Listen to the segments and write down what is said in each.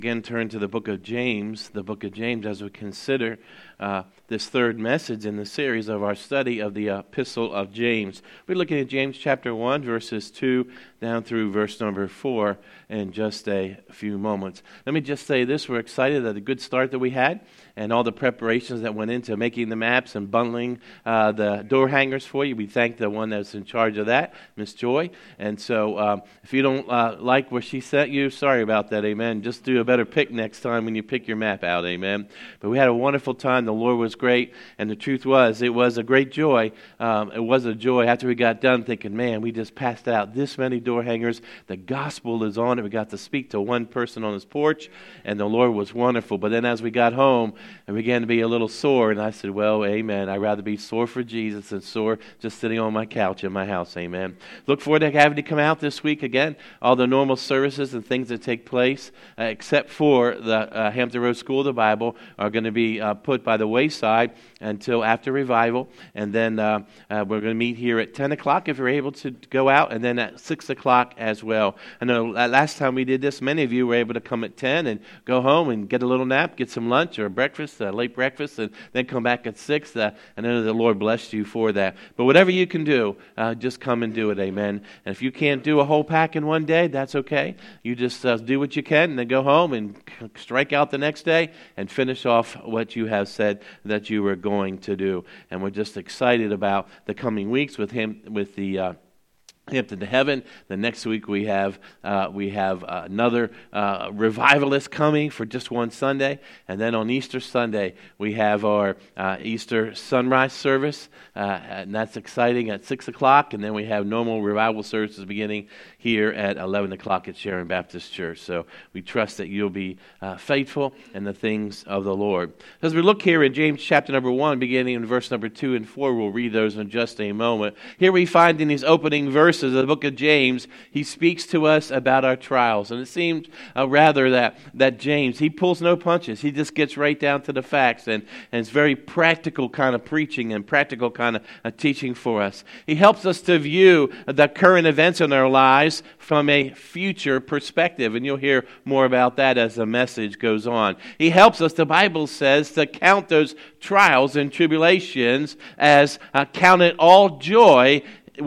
Again, turn to the book of James, as we consider this third message in the series of our study of the epistle of James. We're looking at James chapter 1, verses 2 down through verse number 4 in just a few moments. Let me just say this. We're excited at the good start that we had and all the preparations that went into making the maps and bundling the door hangers for you. We thank the one that's in charge of that, Miss Joy. And so if you don't like what she sent you, sorry about that, amen. Just do a better pick next time when you pick your map out, amen. But we had a wonderful time. The Lord was great. And the truth was, it was a great joy. It was a joy after we got done thinking, man, we just passed out this many door hangers. The gospel is on it. We got to speak to one person on his porch, and the Lord was wonderful. But then as we got home, I began to be a little sore, and I said, well, amen. I'd rather be sore for Jesus than sore just sitting on my couch in my house, amen. Look forward to having you come out this week again. All the normal services and things that take place, except for the Hampton Road School of the Bible, are going to be put by the wayside until after revival. And then we're going to meet here at 10 o'clock if you're able to go out, and then at 6 o'clock as well. I know last time we did this, many of you were able to come at 10 and go home and get a little nap, get some lunch or breakfast, late breakfast, and then come back at 6. I know the Lord blessed you for that. But whatever you can do, just come and do it, amen. And if you can't do a whole pack in one day, that's okay. You just do what you can and then go home and strike out the next day and finish off what you have said that you were going to do. And we're just excited about the coming weeks with the Hampton to Heaven. The next week we have another revivalist coming for just one Sunday, and then on Easter Sunday we have our Easter sunrise service, and that's exciting at 6 o'clock, and then we have normal revival services beginning here at 11 o'clock at Sharon Baptist Church. So we trust that you'll be faithful in the things of the Lord. As we look here in James chapter number 1, beginning in verse number 2 and 4, we'll read those in just a moment. Here we find in these opening verses of the book of James, he speaks to us about our trials. And it seems rather that James, he pulls no punches. He just gets right down to the facts. And it's very practical kind of preaching and practical kind of teaching for us. He helps us to view the current events in our lives from a future perspective. And you'll hear more about that as the message goes on. He helps us, the Bible says, to count those trials and tribulations as count it all joy,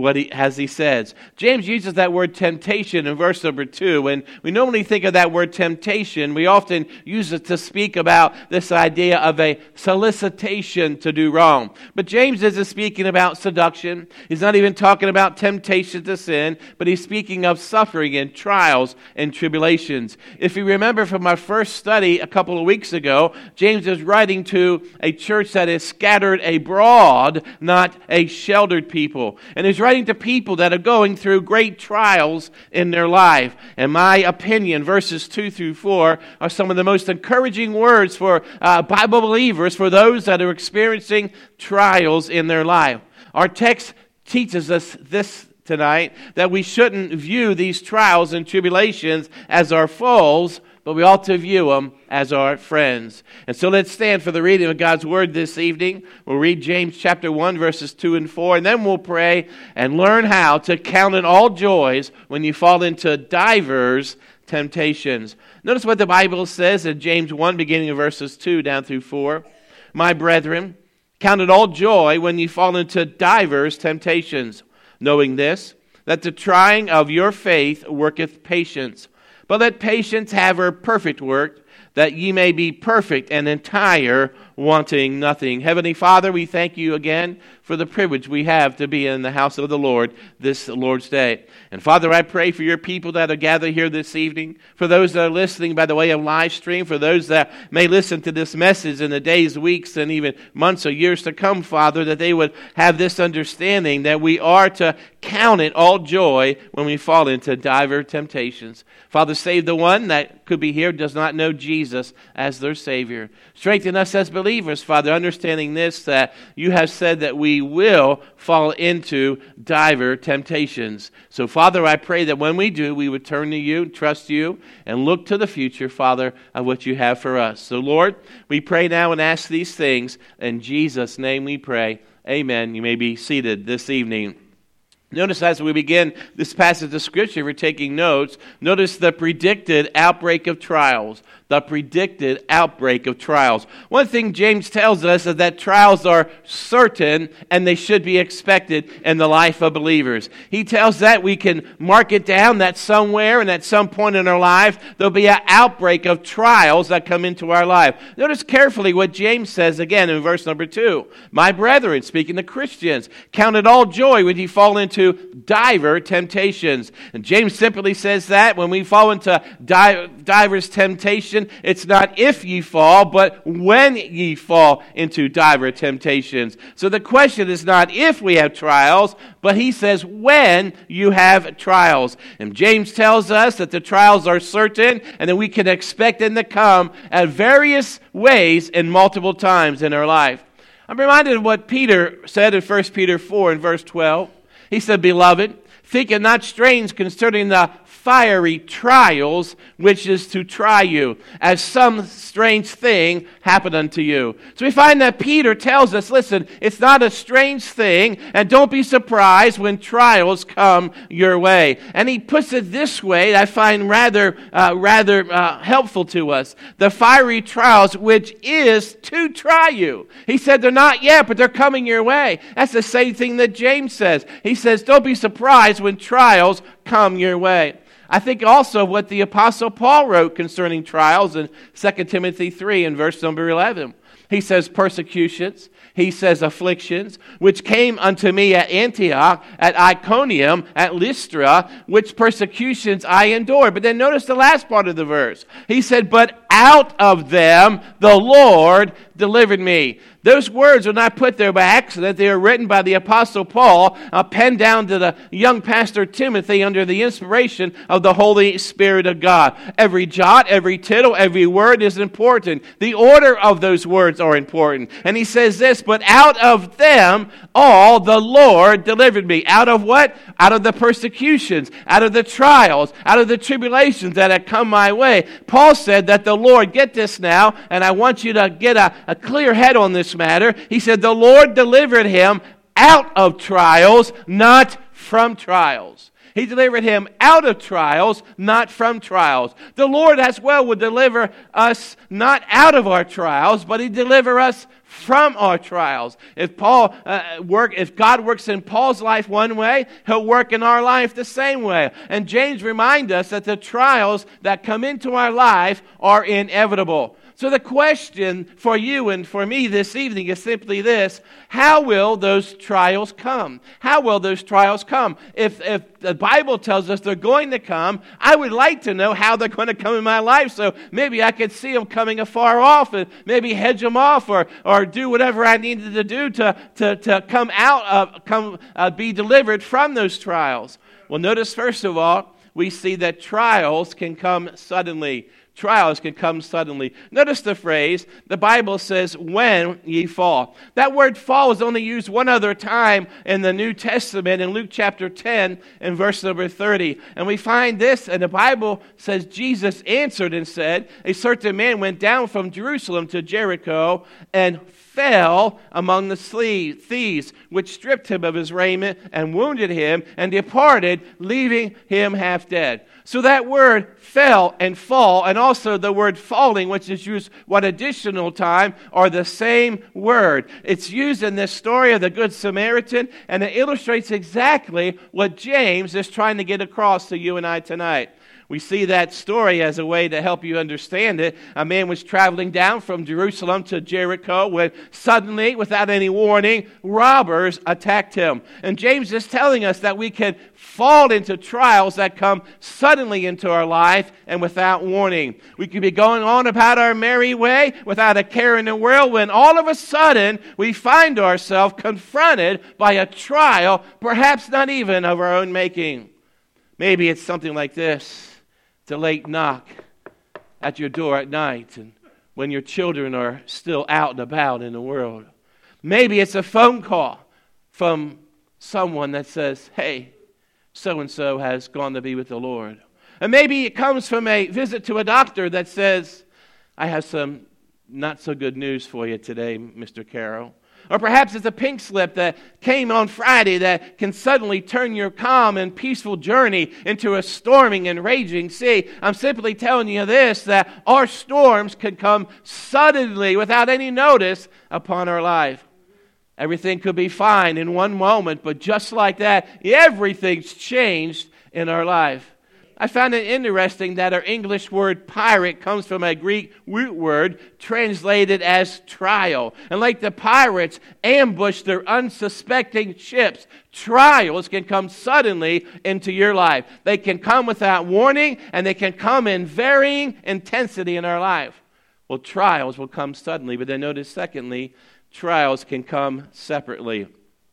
as he says. James uses that word temptation in verse number 2, and we normally think of that word temptation. We often use it to speak about this idea of a solicitation to do wrong. But James isn't speaking about seduction. He's not even talking about temptation to sin, but he's speaking of suffering and trials and tribulations. If you remember from our first study a couple of weeks ago, James is writing to a church that is scattered abroad, not a sheltered people. And he's writing to people that are going through great trials in their life. In my opinion, verses 2 through 4 are some of the most encouraging words for Bible believers, for those that are experiencing trials in their life. Our text teaches us this tonight, that we shouldn't view these trials and tribulations as our foes, but we ought to view them as our friends. And so let's stand for the reading of God's Word this evening. We'll read James chapter 1, verses 2 and 4, and then we'll pray and learn how to count it all joys when you fall into divers temptations. Notice what the Bible says in James 1, beginning of verses 2 down through 4. My brethren, count it all joy when you fall into divers temptations, knowing this, that the trying of your faith worketh patience. But let patience have her perfect work, that ye may be perfect and entire, wanting nothing. Heavenly Father, we thank you again for the privilege we have to be in the house of the Lord this Lord's Day. And Father, I pray for your people that are gathered here this evening, for those that are listening by the way of live stream, for those that may listen to this message in the days, weeks, and even months or years to come, Father, that they would have this understanding that we are to count it all joy when we fall into diverse temptations. Father, save the one that could be here, does not know Jesus as their Savior. Strengthen us as believers, Father, understanding this, that you have said that we will fall into diverse temptations. So, Father, I pray that when we do, we would turn to you, trust you, and look to the future, Father, of what you have for us. So, Lord, we pray now and ask these things. In Jesus' name we pray. Amen. You may be seated this evening. Notice as we begin this passage of Scripture, if you're taking notes, notice the predicted outbreak of trials. The predicted outbreak of trials. One thing James tells us is that trials are certain and they should be expected in the life of believers. He tells that we can mark it down that somewhere and at some point in our life there'll be an outbreak of trials that come into our life. Notice carefully what James says again in verse number 2. My brethren, speaking to Christians, count it all joy when you fall into diver temptations. And James simply says that when we fall into divers temptation, it's not if ye fall, but when ye fall into diver temptations. So the question is not if we have trials, but he says when you have trials. And James tells us that the trials are certain and that we can expect them to come at various ways and multiple times in our life. I'm reminded of what Peter said in 1 Peter 4 and verse 12. He said, Beloved, think it not strange concerning the fiery trials which is to try you, as some strange thing happened unto you. So we find that Peter tells us, listen, it's not a strange thing, and don't be surprised when trials come your way. And he puts it this way that I find rather helpful to us. The fiery trials which is to try you. He said they're not yet, but they're coming your way. That's the same thing that James says. He says, don't be surprised when trials come your way. I think also what the Apostle Paul wrote concerning trials in 2 Timothy 3 and verse number 11. He says persecutions, he says afflictions, which came unto me at Antioch, at Iconium, at Lystra, which persecutions I endured. But then notice the last part of the verse. He said, but out of them the Lord delivered me. Those words are not put there by accident. They are written by the Apostle Paul, penned down to the young pastor Timothy under the inspiration of the Holy Spirit of God. Every jot, every tittle, every word is important. The order of those words are important. And he says this, but out of them all the Lord delivered me. Out of what? Out of the persecutions, out of the trials, out of the tribulations that had come my way. Paul said that the Lord, get this now, and I want you to get a clear head on this matter. He said the Lord delivered him out of trials, not from trials. He delivered him out of trials, not from trials. The Lord as well would deliver us not out of our trials, but He deliver us from our trials. If God works in Paul's life one way, He'll work in our life the same way. And James reminds us that the trials that come into our life are inevitable. So the question for you and for me this evening is simply this: how will those trials come? How will those trials come? If the Bible tells us they're going to come, I would like to know how they're going to come in my life, so maybe I could see them coming afar off and maybe hedge them off or do whatever I needed to do to be delivered from those trials. Well, notice first of all, we see that trials can come suddenly. Trials can come suddenly. Notice the phrase, the Bible says, when ye fall. That word fall is only used one other time in the New Testament in Luke chapter 10 and verse number 30. And we find this, and the Bible says, Jesus answered and said, a certain man went down from Jerusalem to Jericho and fell among the thieves, which stripped him of his raiment and wounded him and departed, leaving him half dead. So that word fell and fall, and also the word falling, which is used one additional time, are the same word. It's used in this story of the Good Samaritan, and it illustrates exactly what James is trying to get across to you and I tonight. We see that story as a way to help you understand it. A man was traveling down from Jerusalem to Jericho when suddenly, without any warning, robbers attacked him. And James is telling us that we can fall into trials that come suddenly into our life and without warning. We could be going on about our merry way without a care in the world when all of a sudden we find ourselves confronted by a trial, perhaps not even of our own making. Maybe it's something like this. It's a late knock at your door at night and when your children are still out and about in the world. Maybe it's a phone call from someone that says, hey, so-and-so has gone to be with the Lord. And maybe it comes from a visit to a doctor that says, I have some not so good news for you today, Mr. Carroll. Or perhaps it's a pink slip that came on Friday that can suddenly turn your calm and peaceful journey into a storming and raging sea. I'm simply telling you this, that our storms can come suddenly without any notice upon our life. Everything could be fine in one moment, but just like that, everything's changed in our life. I found it interesting that our English word pirate comes from a Greek root word translated as trial. And like the pirates ambush their unsuspecting ships, trials can come suddenly into your life. They can come without warning, and they can come in varying intensity in our life. Well, trials will come suddenly, but then notice secondly, trials can come separately.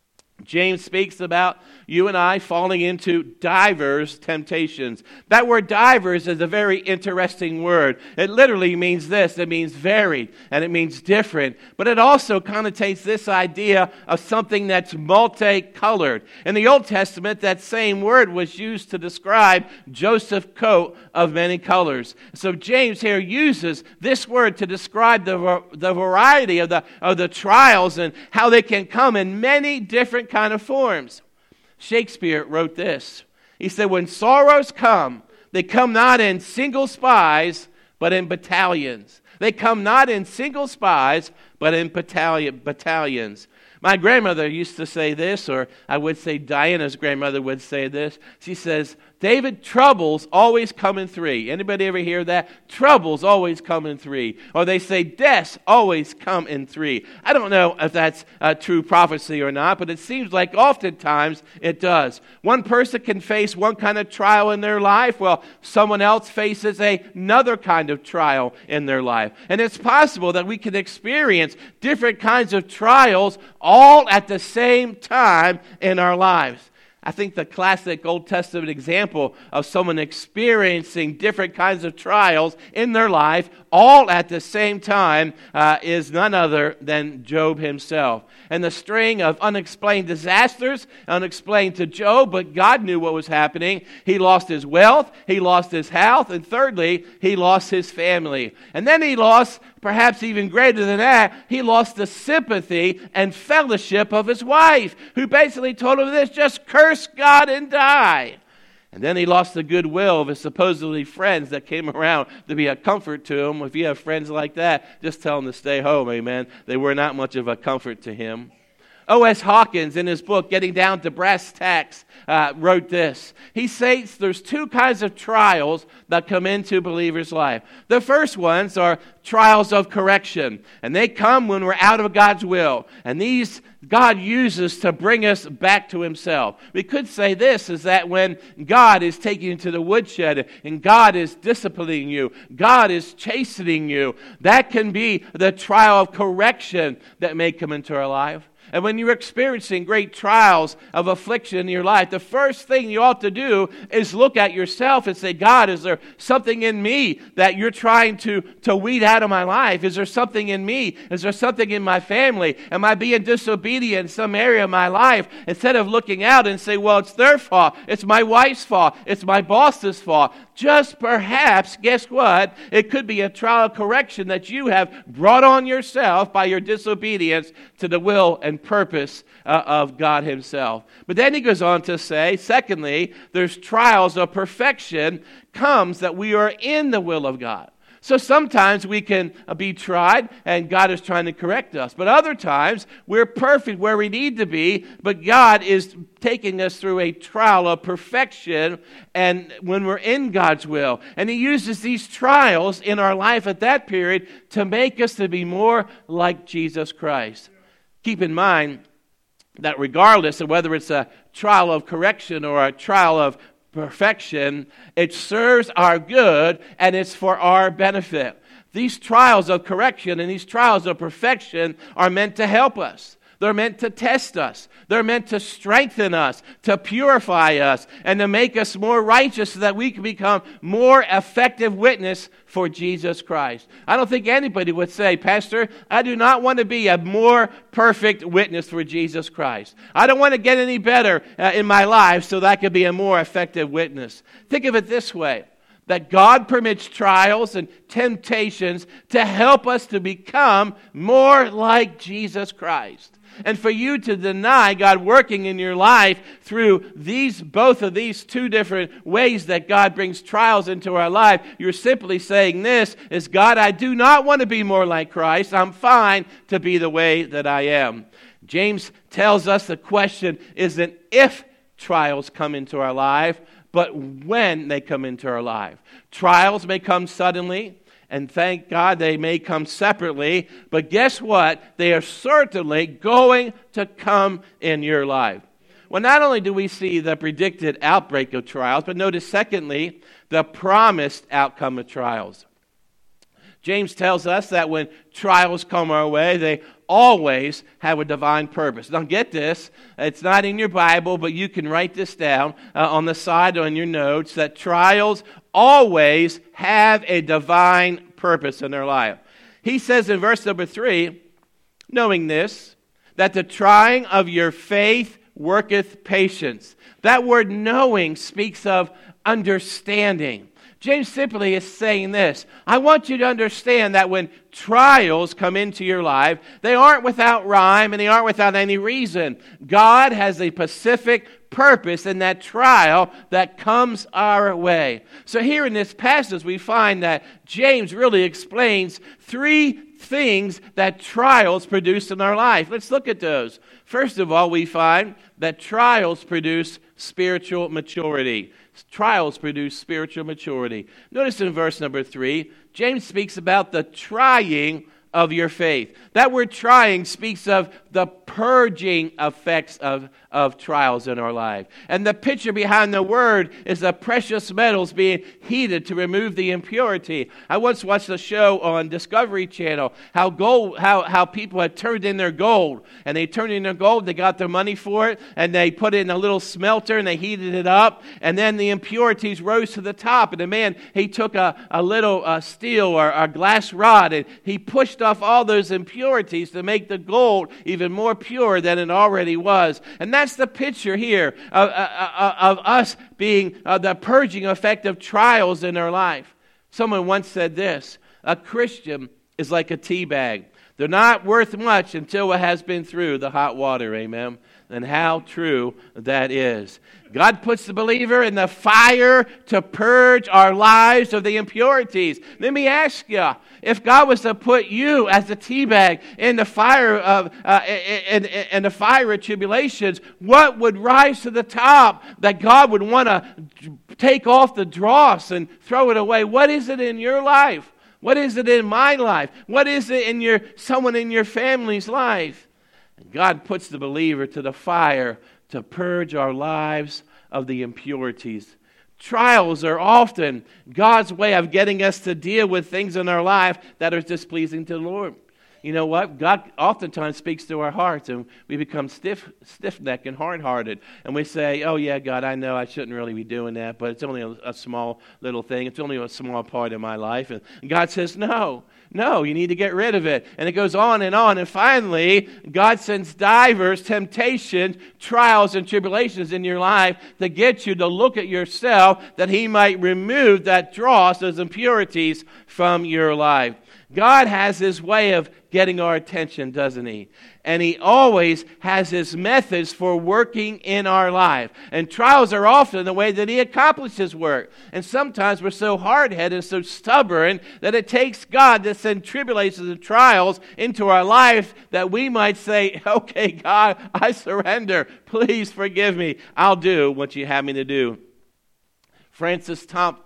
James speaks about you and I falling into divers temptations. That word divers is a very interesting word. It literally means this. It means varied, and it means different. But it also connotates this idea of something that's multicolored. In the Old Testament, that same word was used to describe Joseph's coat of many colors. So James here uses this word to describe the variety of the trials and how they can come in many different kind of forms. Shakespeare wrote this. He said, when sorrows come, they come not in single spies, but in battalions. They come not in single spies, but in battalions. My grandmother used to say this, or I would say Diana's grandmother would say this. She says, David, troubles always come in three. Anybody ever hear that? Troubles always come in three. Or they say deaths always come in three. I don't know if that's a true prophecy or not, but it seems like oftentimes it does. One person can face one kind of trial in their life, while someone else faces another kind of trial in their life. And it's possible that we can experience different kinds of trials all at the same time in our lives. I think the classic Old Testament example of someone experiencing different kinds of trials in their life all at the same time is none other than Job himself. And the string of unexplained disasters, unexplained to Job, but God knew what was happening. He lost his wealth, he lost his health, and thirdly, he lost his family. And then he lost, perhaps even greater than that, he lost the sympathy and fellowship of his wife, who basically told him this, just curse God and die. And then he lost the goodwill of his supposedly friends that came around to be a comfort to him. If you have friends like that, just tell them to stay home, amen. They were not much of a comfort to him. O.S. Hawkins, in his book, Getting Down to Brass Tacks, wrote this. He states there's two kinds of trials that come into believers' life. The first ones are trials of correction, and they come when we're out of God's will. And these God uses to bring us back to himself. We could say this, is that when God is taking you to the woodshed and God is disciplining you, God is chastening you, that can be the trial of correction that may come into our life. And when you're experiencing great trials of affliction in your life, the first thing you ought to do is look at yourself and say, God, is there something in me that you're trying to weed out of my life? Is there something in me? Is there something in my family? Am I being disobedient in some area of my life? Instead of looking out and say, well, it's their fault. It's my wife's fault. It's my boss's fault. Just perhaps, guess what? It could be a trial of correction that you have brought on yourself by your disobedience to the will and purpose of God himself. But then he goes on to say, secondly, there's trials of perfection comes that we are in the will of God. So sometimes we can be tried and God is trying to correct us. But other times we're perfect where we need to be, but God is taking us through a trial of perfection and when we're in God's will. And he uses these trials in our life at that period to make us to be more like Jesus Christ. Keep in mind that regardless of whether it's a trial of correction or a trial of perfection, it serves our good and it's for our benefit. These trials of correction and these trials of perfection are meant to help us. They're meant to test us. They're meant to strengthen us, to purify us, and to make us more righteous so that we can become more effective witness for Jesus Christ. I don't think anybody would say, Pastor, I do not want to be a more perfect witness for Jesus Christ. I don't want to get any better in my life so that I could be a more effective witness. Think of it this way, that God permits trials and temptations to help us to become more like Jesus Christ. And for you to deny God working in your life through both of these two different ways that God brings trials into our life, you're simply saying this is, God, I do not want to be more like Christ. I'm fine to be the way that I am. James tells us the question isn't if trials come into our life, but when they come into our life. Trials may come suddenly, and thank God they may come separately, but guess what? They are certainly going to come in your life. Well, not only do we see the predicted outbreak of trials, but notice secondly, the promised outcome of trials. James tells us that when trials come our way, they always have a divine purpose. Now get this, it's not in your Bible, but you can write this down on the side on your notes, that trials always have a divine purpose in their life. He says in verse number 3, knowing this, that the trying of your faith worketh patience. That word knowing speaks of understanding. James simply is saying this. I want you to understand that when trials come into your life, they aren't without rhyme and they aren't without any reason. God has a specific purpose in that trial that comes our way. So here in this passage, we find that James really explains three things that trials produce in our life. Let's look at those. First of all, we find that trials produce spiritual maturity. Trials produce spiritual maturity. Notice in verse number 3, James speaks about the trying of your faith. That word trying speaks of the purging effects of trials in our life. And the picture behind the word is the precious metals being heated to remove the impurity. I once watched a show on Discovery Channel how people had turned in their gold. And they turned in their gold, they got their money for it, and they put it in a little smelter and they heated it up. And then the impurities rose to the top. And the man, he took a little steel or a glass rod and he pushed off all those impurities to make the gold even more pure than it already was. And that's the picture here of us being the purging effect of trials in our life. Someone once said this, a Christian is like a tea bag. They're not worth much until it has been through the hot water, amen? And how true that is. God puts the believer in the fire to purge our lives of the impurities. Let me ask you, if God was to put you as a tea bag in the fire of in the fire of tribulations, what would rise to the top that God would want to take off the dross and throw it away? What is it in your life? What is it in my life? What is it in someone in your family's life? And God puts the believer to the fire to purge our lives of the impurities. Trials are often God's way of getting us to deal with things in our life that are displeasing to the Lord. You know what? God oftentimes speaks to our hearts and we become stiff-necked and hard-hearted. And we say, oh yeah, God, I know I shouldn't really be doing that, but it's only a small little thing. It's only a small part of my life. And God says, no, you need to get rid of it. And it goes on. And finally, God sends divers temptations, trials, and tribulations in your life to get you to look at yourself that He might remove that dross, those impurities from your life. God has His way of getting our attention, doesn't He? And He always has His methods for working in our life. And trials are often the way that He accomplishes work. And sometimes we're so hard-headed and so stubborn that it takes God to send tribulations and trials into our life that we might say, okay, God, I surrender. Please forgive me. I'll do what you have me to do. Francis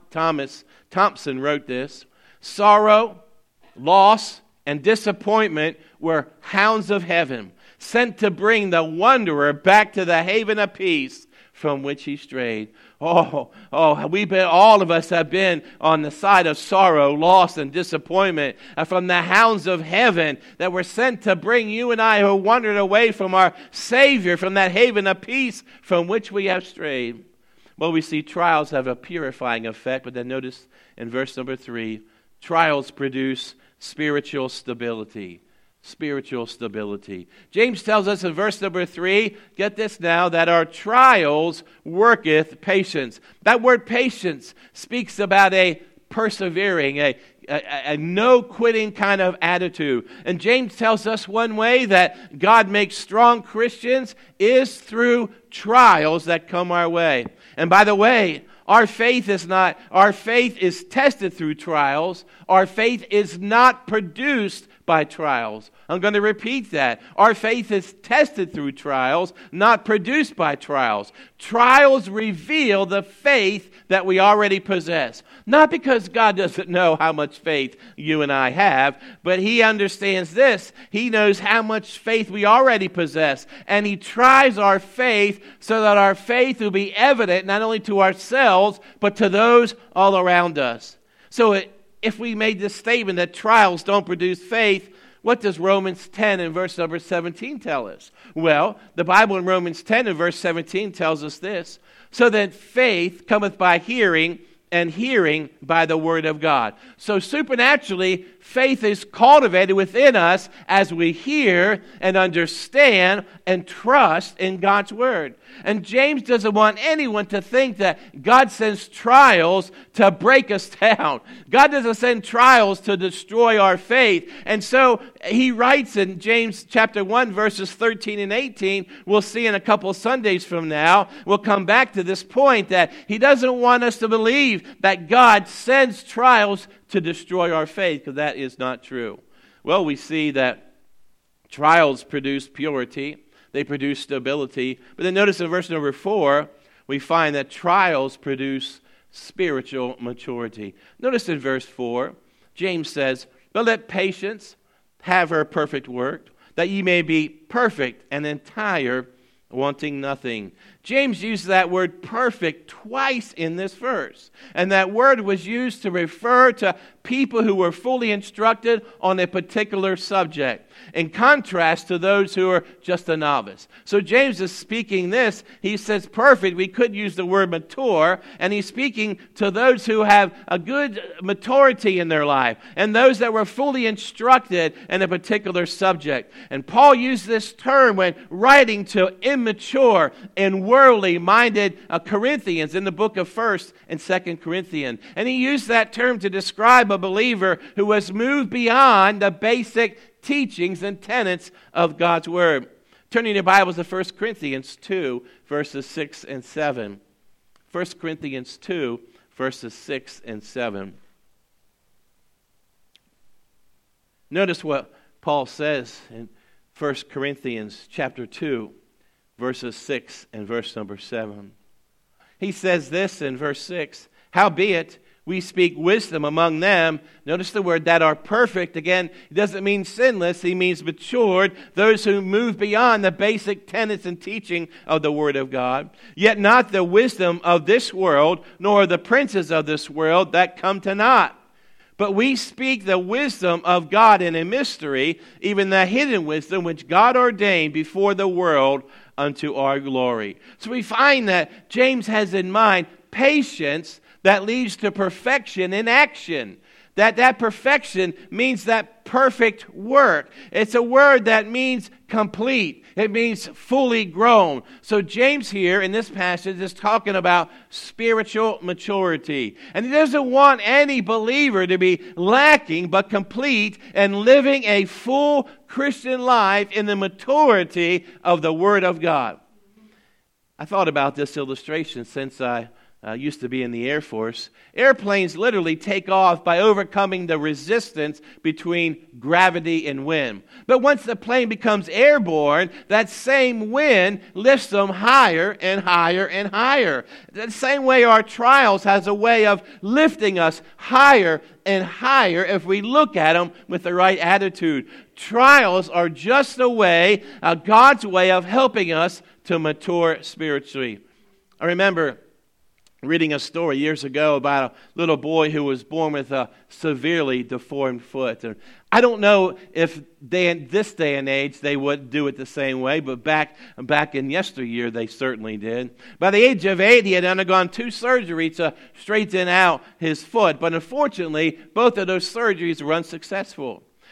Thompson wrote this, sorrow, loss, and disappointment were hounds of heaven, sent to bring the wanderer back to the haven of peace from which he strayed. All of us have been on the side of sorrow, loss, and disappointment from the hounds of heaven that were sent to bring you and I who wandered away from our Savior, from that haven of peace from which we have strayed. Well, we see trials have a purifying effect, but then notice in verse number 3, trials produce spiritual stability. spiritual stability. James tells us in verse number 3, get this now, that our trials worketh patience. That word patience speaks about a persevering, a no-quitting kind of attitude. And James tells us one way that God makes strong Christians is through trials that come our way. And by the way, our faith is tested through trials. Our faith is not produced by trials. I'm going to repeat that. Our faith is tested through trials, not produced by trials. Trials reveal the faith that we already possess. Not because God doesn't know how much faith you and I have, but He understands this. He knows how much faith we already possess. And He tries our faith so that our faith will be evident not only to ourselves, but to those all around us. So if we made this statement that trials don't produce faith, what does Romans 10 and verse number 17 tell us? Well, the Bible in Romans 10 and verse 17 tells us this. So that faith cometh by hearing, and hearing by the word of God. So supernaturally, faith is cultivated within us as we hear and understand and trust in God's word. And James doesn't want anyone to think that God sends trials to break us down. God doesn't send trials to destroy our faith. And so he writes in James chapter 1, verses 13 and 18, we'll see in a couple of Sundays from now, we'll come back to this point that he doesn't want us to believe that God sends trials to destroy our faith, because that is not true. Well, we see that trials produce purity. They produce stability. But then notice in verse number 4, we find that trials produce spiritual maturity. Notice in verse 4, James says, "But let patience have her perfect work, that ye may be perfect and entire, wanting nothing." James uses that word perfect twice in this verse. And that word was used to refer to people who were fully instructed on a particular subject, in contrast to those who are just a novice. So James is speaking this. He says perfect. We could use the word mature. And he's speaking to those who have a good maturity in their life, and those that were fully instructed in a particular subject. And Paul used this term when writing to immature and worldly-minded Corinthians in the book of 1st and 2nd Corinthians. And he used that term to describe a believer who was moved beyond the basic teachings and tenets of God's Word. Turning your Bibles to 1 Corinthians 2, verses 6 and 7. 1 Corinthians 2, verses 6 and 7. Notice what Paul says in 1 Corinthians chapter 2, verses 6 and verse number 7. He says this in verse 6, "Howbeit we speak wisdom among them," notice the word, "that are perfect." Again, it doesn't mean sinless, he means matured, those who move beyond the basic tenets and teaching of the Word of God. "Yet not the wisdom of this world, nor the princes of this world that come to naught. But we speak the wisdom of God in a mystery, even the hidden wisdom which God ordained before the world unto our glory." So we find that James has in mind patience that leads to perfection in action. That perfection means that perfect work. It's a word that means complete. It means fully grown. So James here in this passage is talking about spiritual maturity. And he doesn't want any believer to be lacking but complete and living a full Christian life in the maturity of the Word of God. I thought about this illustration since I used to be in the Air Force. Airplanes literally take off by overcoming the resistance between gravity and wind. But once the plane becomes airborne, that same wind lifts them higher and higher and higher. The same way our trials has a way of lifting us higher and higher if we look at them with the right attitude. Trials are just a way, God's way of helping us to mature spiritually. I remember reading a story years ago about a little boy who was born with a severely deformed foot. And I don't know if this day and age they would do it the same way, but back in yesteryear they certainly did. By the age of 8, he had undergone 2 surgeries to straighten out his foot, but unfortunately both of those surgeries were unsuccessful.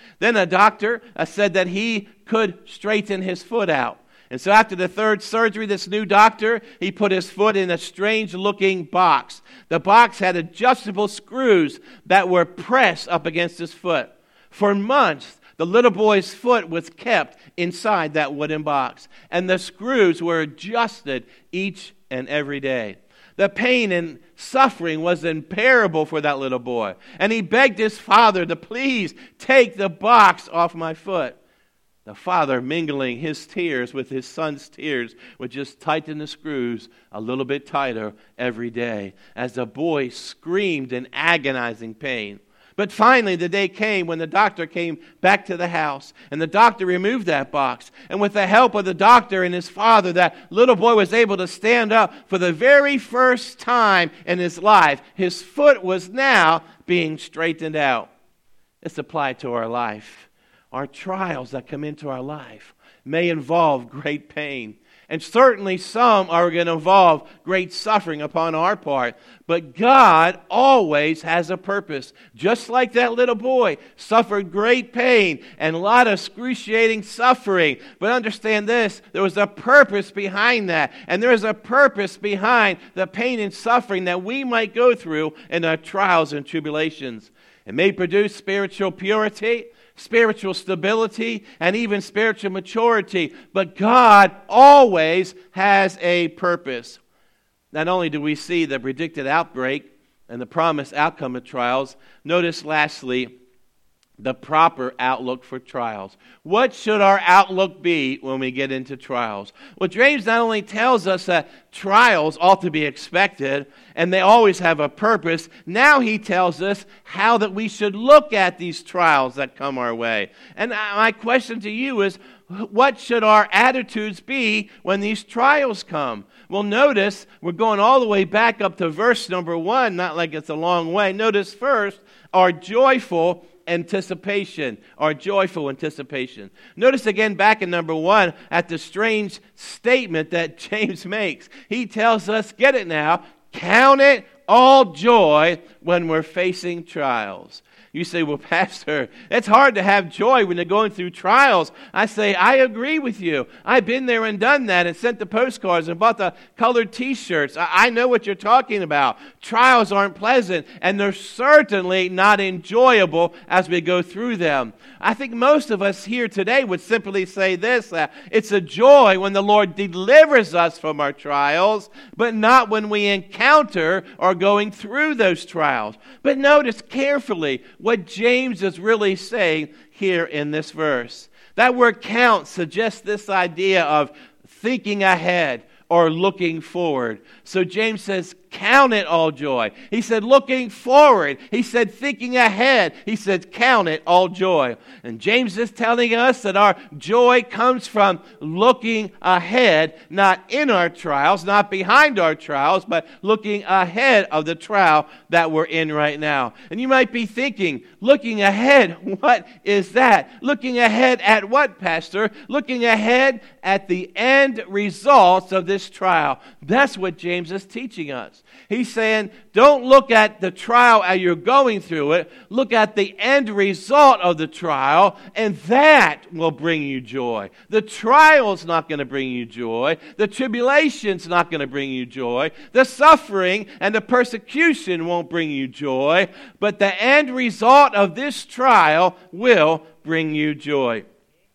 Then a doctor said that he could straighten his foot out. And so after the third surgery, this new doctor, he put his foot in a strange-looking box. The box had adjustable screws that were pressed up against his foot. For months, the little boy's foot was kept inside that wooden box, and the screws were adjusted each and every day. The pain and suffering was unbearable for that little boy, and he begged his father to please take the box off my foot. The father, mingling his tears with his son's tears, would just tighten the screws a little bit tighter every day as the boy screamed in agonizing pain. But finally, the day came when the doctor came back to the house, and the doctor removed that box. And with the help of the doctor and his father, that little boy was able to stand up for the very first time in his life. His foot was now being straightened out. It's applied to our life. Our trials that come into our life may involve great pain. And certainly some are going to involve great suffering upon our part. But God always has a purpose. Just like that little boy suffered great pain and a lot of excruciating suffering. But understand this, there was a purpose behind that. And there is a purpose behind the pain and suffering that we might go through in our trials and tribulations. It may produce spiritual purity, spiritual stability, and even spiritual maturity. But God always has a purpose. Not only do we see the predicted outbreak and the promised outcome of trials, notice lastly the proper outlook for trials. What should our outlook be when we get into trials? Well, James not only tells us that trials ought to be expected and they always have a purpose, now he tells us how that we should look at these trials that come our way. And my question to you is, what should our attitudes be when these trials come? Well, notice we're going all the way back up to verse number 1, not like it's a long way. Notice first our joyful anticipation, our joyful anticipation. Notice again back in number 1 at the strange statement that James makes. He tells us, get it now, count it all joy when we're facing trials. You say, well, Pastor, it's hard to have joy when you're going through trials. I say, I agree with you. I've been there and done that and sent the postcards and bought the colored T-shirts. I know what you're talking about. Trials aren't pleasant, and they're certainly not enjoyable as we go through them. I think most of us here today would simply say this, it's a joy when the Lord delivers us from our trials, but not when we encounter or going through those trials. But notice carefully what James is really saying here in this verse. That word count suggests this idea of thinking ahead or looking forward. So James says, count it all joy. He said, looking forward. He said, thinking ahead. He said, count it all joy. And James is telling us that our joy comes from looking ahead, not in our trials, not behind our trials, but looking ahead of the trial that we're in right now. And you might be thinking, looking ahead, what is that? Looking ahead at what, Pastor? Looking ahead at the end results of this trial. That's what James is teaching us. He's saying, don't look at the trial as you're going through it. Look at the end result of the trial, and that will bring you joy. The trial's not going to bring you joy. The tribulation's not going to bring you joy. The suffering and the persecution won't bring you joy. But the end result of this trial will bring you joy.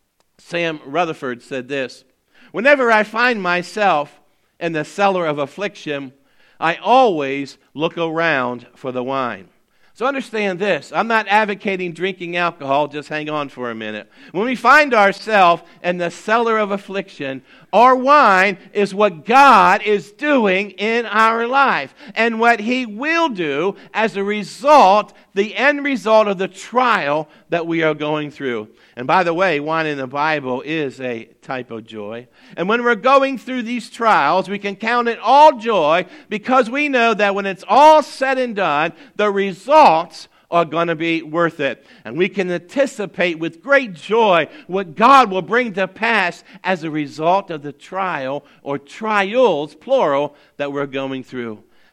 Sam Rutherford said this, whenever I find myself in the cellar of affliction, I always look around for the wine. So understand this. I'm not advocating drinking alcohol. Just hang on for a minute. When we find ourselves in the cellar of affliction, our wine is what God is doing in our life and what He will do as a result, the end result of the trial that we are going through. And by the way, wine in the Bible is a type of joy. And when we're going through these trials, we can count it all joy because we know that when it's all said and done, the results are going to be worth it. And we can anticipate with great joy what God will bring to pass as a result of the trial or trials, plural, that we're going through.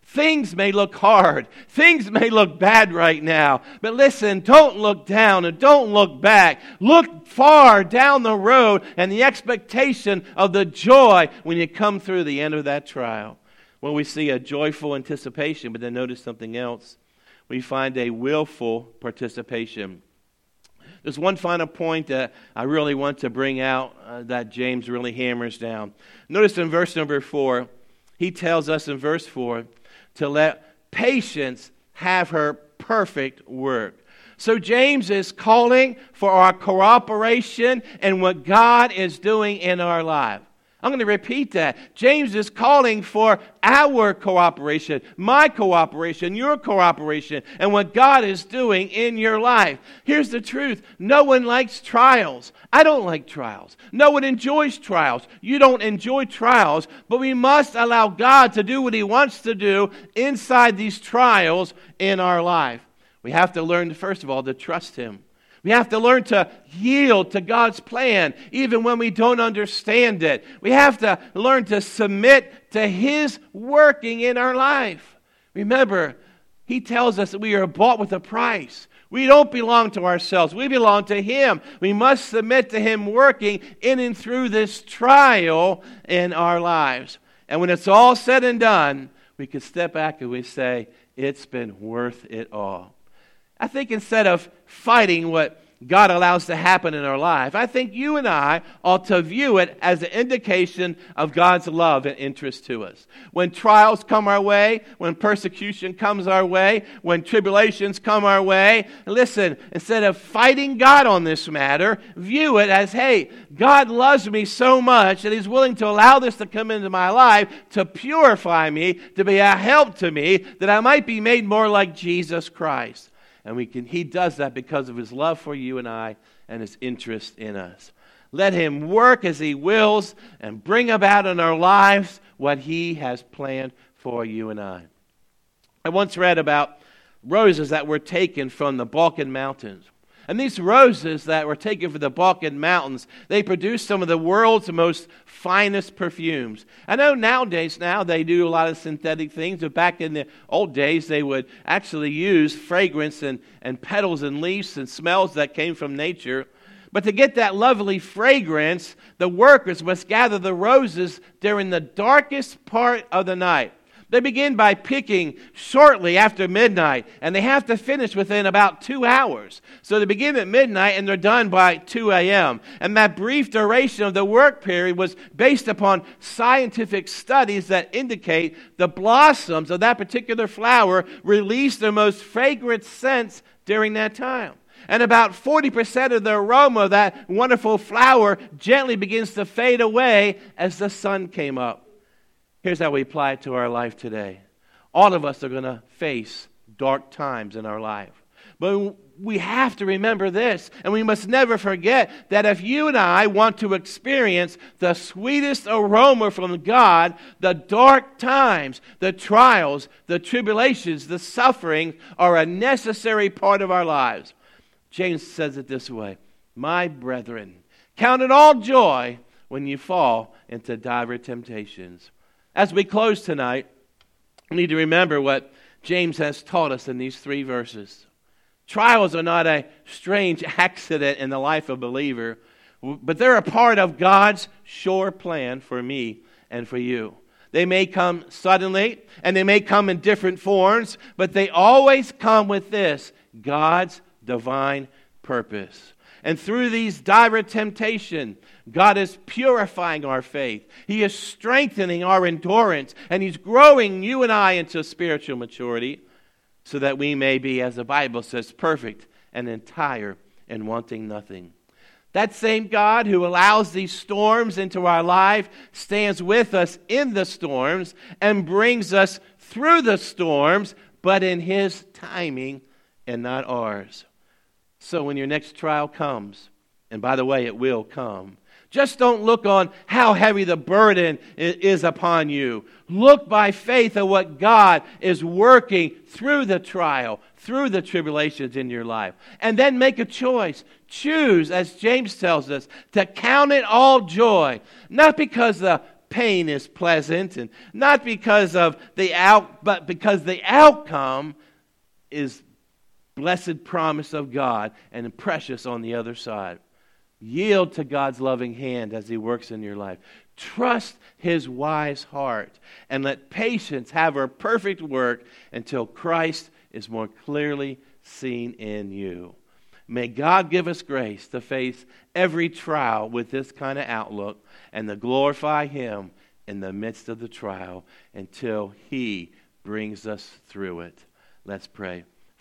Things may look hard. Things may look bad right now. But listen, don't look down and don't look back. Look far down the road and the expectation of the joy when you come through the end of that trial. When we see a joyful anticipation, but then notice something else. We find a willful participation. There's one final point that I really want to bring out that James really hammers down. Notice in verse number 4, he tells us in verse 4 to let patience have her perfect work. So James is calling for our cooperation in what God is doing in our life. I'm going to repeat that. James is calling for our cooperation, my cooperation, your cooperation, and what God is doing in your life. Here's the truth. No one likes trials. I don't like trials. No one enjoys trials. You don't enjoy trials, but we must allow God to do what He wants to do inside these trials in our life. We have to learn, first of all, to trust Him. We have to learn to yield to God's plan, even when we don't understand it. We have to learn to submit to His working in our life. Remember, He tells us that we are bought with a price. We don't belong to ourselves. We belong to Him. We must submit to Him working in and through this trial in our lives. And when it's all said and done, we can step back and we say, it's been worth it all. I think instead of fighting what God allows to happen in our life, I think you and I ought to view it as an indication of God's love and interest to us. When trials come our way, when persecution comes our way, when tribulations come our way, listen, instead of fighting God on this matter, view it as, hey, God loves me so much that He's willing to allow this to come into my life to purify me, to be a help to me, that I might be made more like Jesus Christ. And He does that because of His love for you and I and His interest in us. Let Him work as He wills and bring about in our lives what He has planned for you and I. I once read about roses that were taken from the Balkan Mountains. And these roses that were taken from the Balkan Mountains, they produce some of the world's most finest perfumes. I know nowadays they do a lot of synthetic things, but back in the old days they would actually use fragrance and petals and leaves and smells that came from nature. But to get that lovely fragrance, the workers must gather the roses during the darkest part of the night. They begin by picking shortly after midnight, and they have to finish within about 2 hours. So they begin at midnight, and they're done by 2 a.m. And that brief duration of the work period was based upon scientific studies that indicate the blossoms of that particular flower release their most fragrant scents during that time. And about 40% of the aroma of that wonderful flower gently begins to fade away as the sun came up. Here's how we apply it to our life today. All of us are going to face dark times in our life. But we have to remember this, and we must never forget that if you and I want to experience the sweetest aroma from God, the dark times, the trials, the tribulations, the suffering are a necessary part of our lives. James says it this way, my brethren, count it all joy when you fall into diverse temptations. As we close tonight, we need to remember what James has taught us in these 3 verses. Trials are not a strange accident in the life of a believer, but they're a part of God's sure plan for me and for you. They may come suddenly, and they may come in different forms, but they always come with this, God's divine purpose. And through these diverse temptations, God is purifying our faith. He is strengthening our endurance. And He's growing you and I into spiritual maturity so that we may be, as the Bible says, perfect and entire and wanting nothing. That same God who allows these storms into our life stands with us in the storms and brings us through the storms, but in His timing and not ours. So when your next trial comes, and by the way, it will come, just don't look on how heavy the burden is upon you. Look by faith at what God is working through the trial, through the tribulations in your life. And then make a choice. Choose, as James tells us, to count it all joy. Not because the pain is pleasant, and not because of but because the outcome is blessed promise of God and precious on the other side. Yield to God's loving hand as He works in your life. Trust His wise heart, and let patience have her perfect work until Christ is more clearly seen in you. May God give us grace to face every trial with this kind of outlook and to glorify Him in the midst of the trial until He brings us through it. Let's pray.